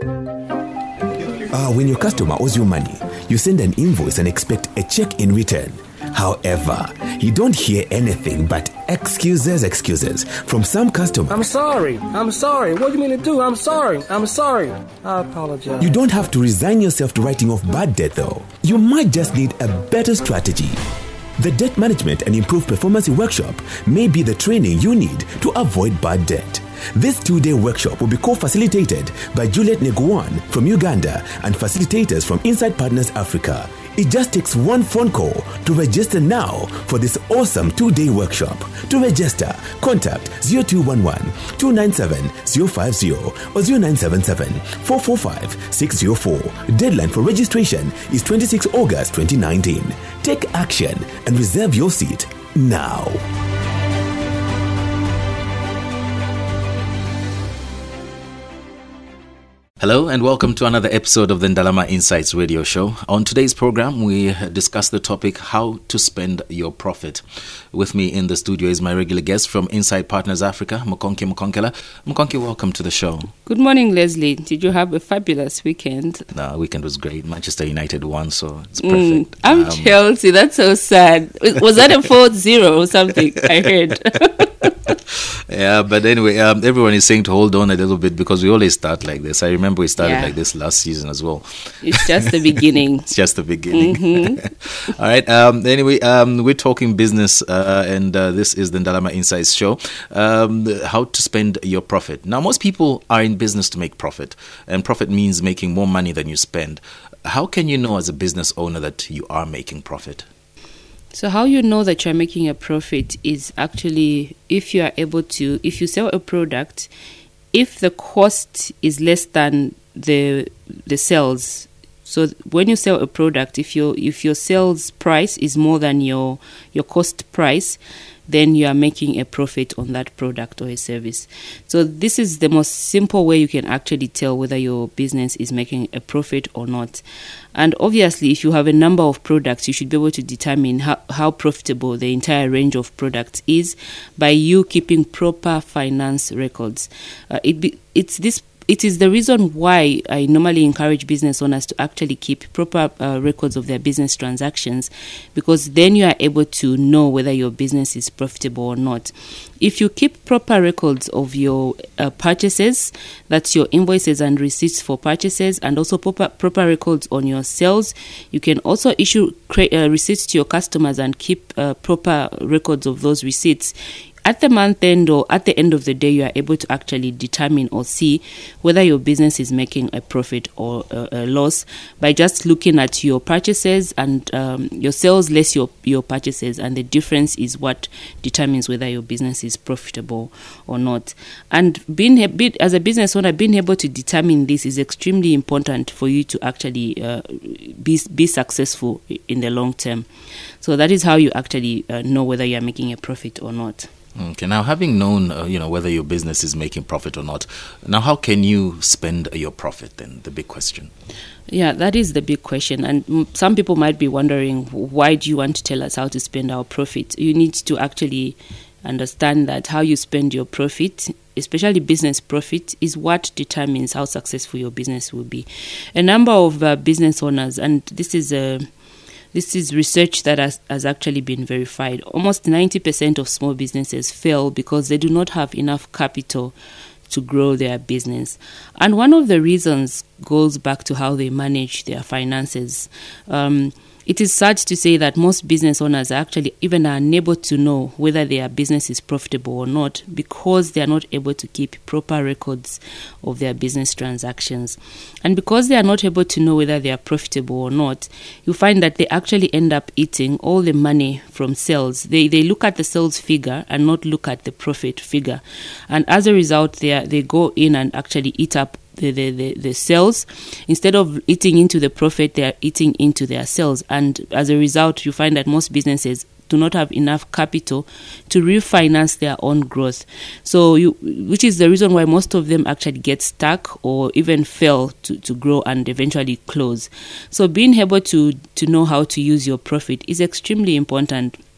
When your customer owes you money, you send an invoice and expect a check in return. However, you don't hear anything but excuses from some customers. I'm sorry. What do you mean to do? I'm sorry. I apologize. You don't have to resign yourself to writing off bad debt though. You might just need a better strategy. The Debt Management and Improved Performance Workshop may be the training you need to avoid bad debt. This 2-day workshop will be co-facilitated by Juliet Neguan from Uganda and facilitators from Insight Partners Africa. It just takes one phone call to register now for this awesome 2-day workshop. To register, contact 0211-297-050 or 0977-445-604. Deadline for registration is 26 August 2019. Take action and reserve your seat now. Hello and welcome to another episode of the Ndalama Insights radio show. On today's program, we discuss the topic, how to spend your profit. With me in the studio is my regular guest from Insight Partners Africa, Mukonke Mukonkela. Mukonke, welcome to the show. Good morning, Leslie. Did you have a fabulous weekend? No, weekend was great. Manchester United won, so it's perfect. I'm Chelsea. That's so sad. Was that a 4-0 or something? I heard. Yeah, but anyway, everyone is saying to hold on a little bit because we always start like this. I remember we started like this last season as well. It's just the beginning. It's just the beginning. Mm-hmm. All right. Anyway, we're talking business and this is the Ndalama Insights show. How to spend your profit. Now, most people are in business to make profit, and profit means making more money than you spend. How can you know as a business owner that you are making profit? So how you know that you're making a profit is actually if you sell a product, if the cost is less than the sales. So when you sell a product, if your sales price is more than your cost price, then you are making a profit on that product or a service. So this is the most simple way you can actually tell whether your business is making a profit or not. And obviously, if you have a number of products, you should be able to determine how profitable the entire range of products is by you keeping proper finance records. It is the reason why I normally encourage business owners to actually keep proper records of their business transactions, because then you are able to know whether your business is profitable or not. If you keep proper records of your purchases, that's your invoices and receipts for purchases, and also proper records on your sales, you can also issue receipts to your customers and keep proper records of those receipts. At the month end or at the end of the day, you are able to actually determine or see whether your business is making a profit or a loss by just looking at your purchases and your sales less your purchases, and the difference is what determines whether your business is profitable or not. And as a business owner, being able to determine this is extremely important for you to actually be successful in the long term. So that is how you actually know whether you are making a profit or not. Okay, now having known, whether your business is making profit or not, now how can you spend your profit then? The big question. Yeah, that is the big question. And some people might be wondering, why do you want to tell us how to spend our profit? You need to actually understand that how you spend your profit, especially business profit, is what determines how successful your business will be. A number of business owners, and this is research that has actually been verified. Almost 90% of small businesses fail because they do not have enough capital to grow their business. And one of the reasons goes back to how they manage their finances. It is sad to say that most business owners actually even are unable to know whether their business is profitable or not because they are not able to keep proper records of their business transactions. And because they are not able to know whether they are profitable or not, you find that they actually end up eating all the money from sales. They look at the sales figure and not look at the profit figure. And as a result, they go in and actually eat up the sales. Instead of eating into the profit, they are eating into their sales, and as a result you find that most businesses do not have enough capital to refinance their own growth, which is the reason why most of them actually get stuck or even fail to grow and eventually close. So being able to know how to use your profit is extremely important.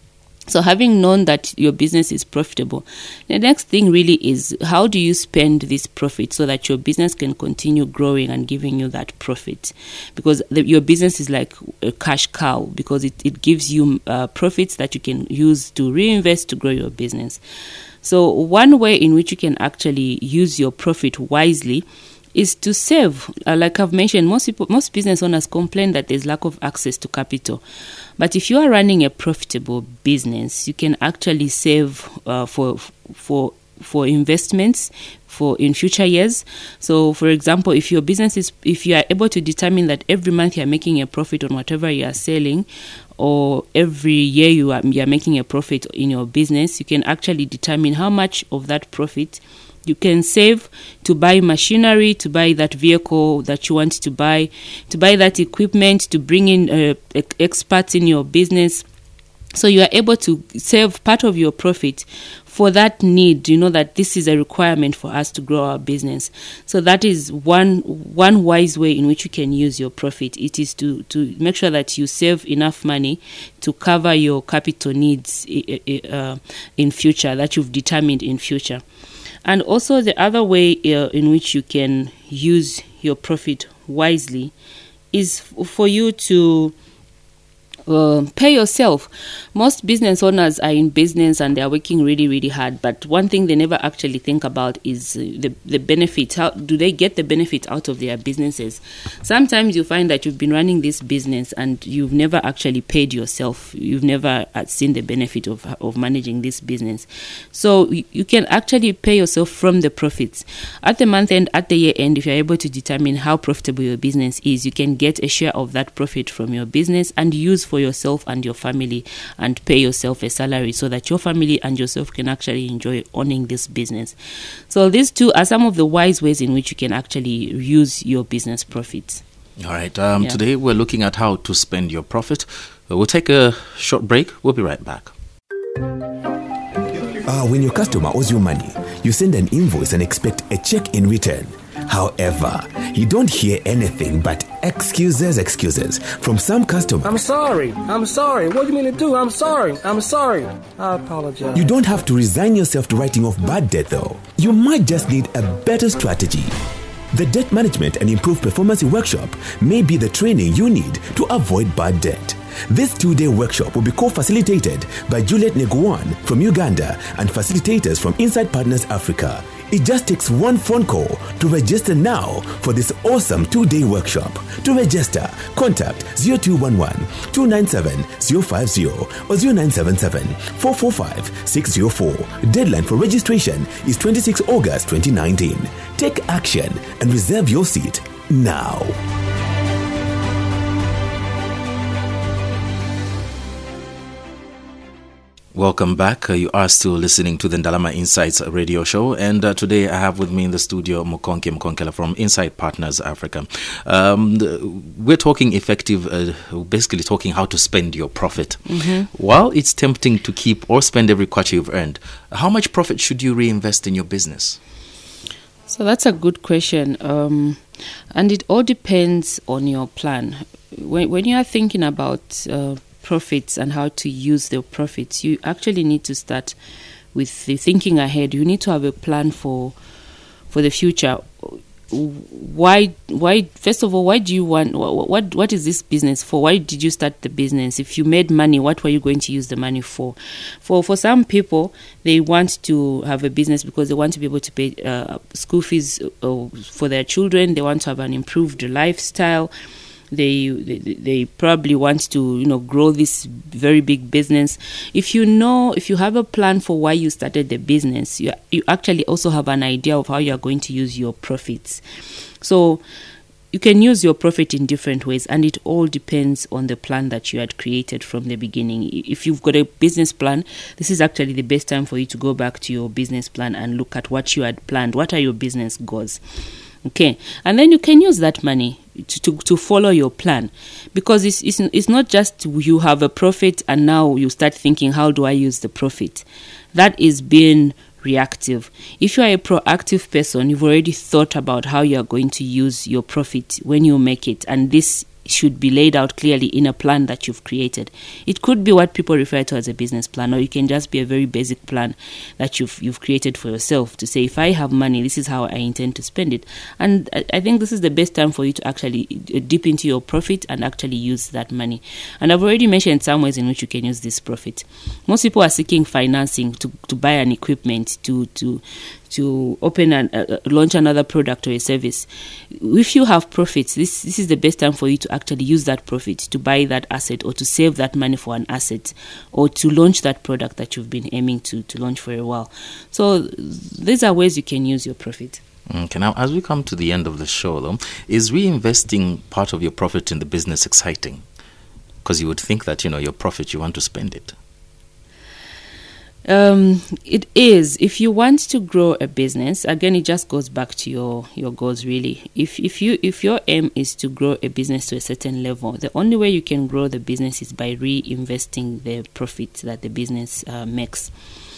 So having known that your business is profitable, the next thing really is how do you spend this profit so that your business can continue growing and giving you that profit? Because your business is like a cash cow, because it gives you profits that you can use to reinvest to grow your business. So one way in which you can actually use your profit wisely is to save. Like I've mentioned, most business owners complain that there's lack of access to capital. But if you are running a profitable business, you can actually save for investments in future years. So, for example, if you are able to determine that every month you are making a profit on whatever you are selling, or every year you are making a profit in your business, you can actually determine how much of that profit you can save to buy machinery, to buy that vehicle that you want to buy that equipment, to bring in experts in your business. So you are able to save part of your profit for that need. You know that this is a requirement for us to grow our business. So that is one wise way in which you can use your profit. It is to make sure that you save enough money to cover your capital needs in future, that you've determined in future. And also the other way in which you can use your profit wisely is for you to pay yourself. Most business owners are in business and they are working really, really hard. But one thing they never actually think about is the benefit. How do they get the benefit out of their businesses? Sometimes you find that you've been running this business and you've never actually paid yourself. You've never seen the benefit of managing this business. So you can actually pay yourself from the profits. At the month end, at the year end, if you're able to determine how profitable your business is, you can get a share of that profit from your business and use for yourself and your family, and pay yourself a salary so that your family and yourself can actually enjoy owning this business. So these two are some of the wise ways in which you can actually use your business profits. All right. Today we're looking at how to spend your profit. We'll take a short break. We'll be right back. When your customer owes you money, you send an invoice and expect a check in return. However, you don't hear anything but excuses from some customers. I'm sorry. What do you mean to do? I'm sorry. I apologize. You don't have to resign yourself to writing off bad debt though. You might just need a better strategy. The Debt Management and Improved Performance Workshop may be the training you need to avoid bad debt. This 2-day workshop will be co-facilitated by Juliet Neguan from Uganda and facilitators from Insight Partners Africa. It just takes one phone call to register now for this awesome 2-day workshop. To register, contact 0211-297-050 or 0977-445-604. Deadline for registration is 26 August 2019. Take action and reserve your seat now. Welcome back. You are still listening to the Ndalama Insights radio show, and today I have with me in the studio Mukonke Mkonkela from Insight Partners Africa. We're talking basically talking how to spend your profit. Mm-hmm. While it's tempting to keep or spend every kwacha you've earned, how much profit should you reinvest in your business? So that's a good question, and it all depends on your plan. When you are thinking about profits and how to use the profits, you actually need to start with the thinking ahead. You need to have a plan for the future. Why first of all, why do you want what is this business for? Why did you start the business? If you made money, what were you going to use the money for? For some people, they want to have a business because they want to be able to pay school fees for their children. They want to have an improved lifestyle. They probably want to grow this very big business. If you have a plan for why you started the business, you actually also have an idea of how you are going to use your profits. So you can use your profit in different ways, and it all depends on the plan that you had created from the beginning. If you've got a business plan, this is actually the best time for you to go back to your business plan and look at what you had planned. What are your business goals? Okay, and then you can use that money to follow your plan, because it's not just you have a profit and now you start thinking, how do I use the profit? That is being reactive. If you are a proactive person, you've already thought about how you are going to use your profit when you make it, and this should be laid out clearly in a plan that you've created. It could be what people refer to as a business plan, or it can just be a very basic plan that you've created for yourself to say, if I have money, this is how I intend to spend it. And I think this is the best time for you to actually dip into your profit and actually use that money. And I've already mentioned some ways in which you can use this profit. Most people are seeking financing to buy an equipment, to open and launch another product or a service. If you have profits, this is the best time for you to actually use that profit to buy that asset, or to save that money for an asset, or to launch that product that you've been aiming to launch for a while. So these are ways you can use your profit. Okay, now as we come to the end of the show, though, is reinvesting part of your profit in the business exciting? Because you would think that, your profit, you want to spend it. It is. If you want to grow a business, again, it just goes back to your goals, really. If your aim is to grow a business to a certain level, the only way you can grow the business is by reinvesting the profit that the business makes.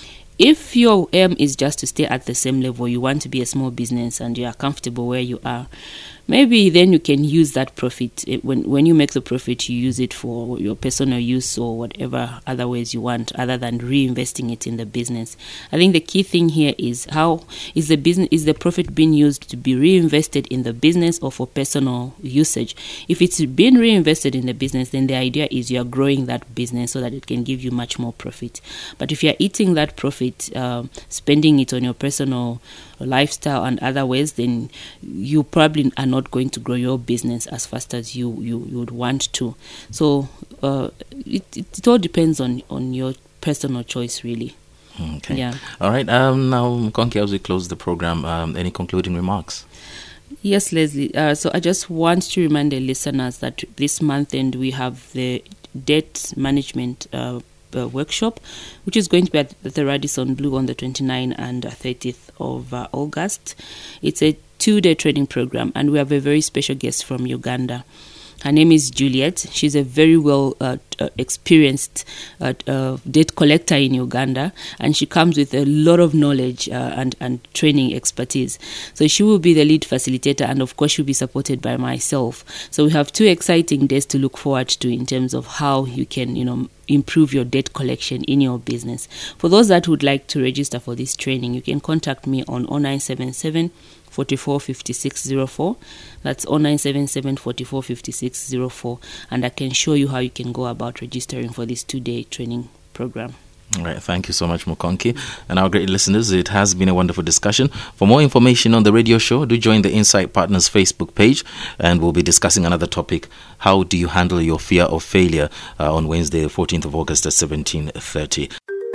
If your aim is just to stay at the same level, you want to be a small business and you are comfortable where you are, maybe then you can use that profit. When you make the profit, you use it for your personal use or whatever other ways you want, other than reinvesting it in the business. I think the key thing here is, how is the profit being used to be reinvested in the business or for personal usage? If it's being reinvested in the business, then the idea is you are growing that business so that it can give you much more profit. But if you are eating that profit, spending it on your personal lifestyle and other ways, then you probably are not going to grow your business as fast as you would want to. So it all depends on your personal choice, really. Okay. Yeah. All right. Now, Konki, as we close the program, any concluding remarks? Yes, Leslie. So I just want to remind the listeners that this month end we have the debt management workshop, which is going to be at the Radisson Blu on the 29th and 30th of August. It's a 2-day training program, and we have a very special guest from Uganda. Her name is Juliet. She's a very well experienced debt collector in Uganda, and she comes with a lot of knowledge and training expertise. So she will be the lead facilitator, and of course she'll be supported by myself. So we have 2 exciting days to look forward to in terms of how you can, improve your debt collection in your business. For those that would like to register for this training, you can contact me on 0977 44 56 04. That's 0977 44 56 04, and I can show you how you can go about registering for this 2-day training program. All right, thank you so much, Mukonki. And our great listeners, it has been a wonderful discussion. For more information on the radio show, do join the Insight Partners Facebook page, and we'll be discussing another topic: how do you handle your fear of failure, on Wednesday, the 14th of August at 17:30.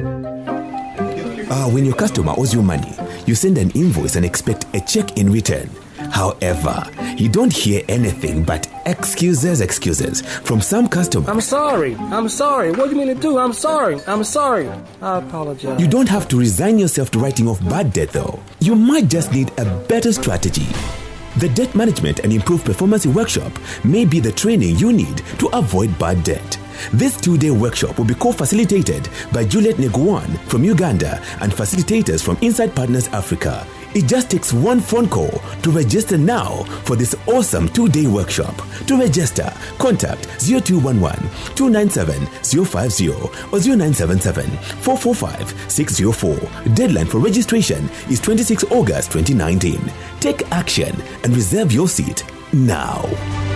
When your customer owes you money, you send an invoice and expect a check in return. However, you don't hear anything but excuses from some customers. I'm sorry. What do you mean to do? I'm sorry. I apologize. You don't have to resign yourself to writing off bad debt, though. You might just need a better strategy. The Debt Management and Improved Performance Workshop may be the training you need to avoid bad debt. This 2-day workshop will be co-facilitated by Juliet Neguan from Uganda and facilitators from Insight Partners Africa. It just takes one phone call to register now for this awesome 2-day workshop. To register, contact 0211 297 050 or 0977 445 604. Deadline for registration is 26 August 2019. Take action and reserve your seat now.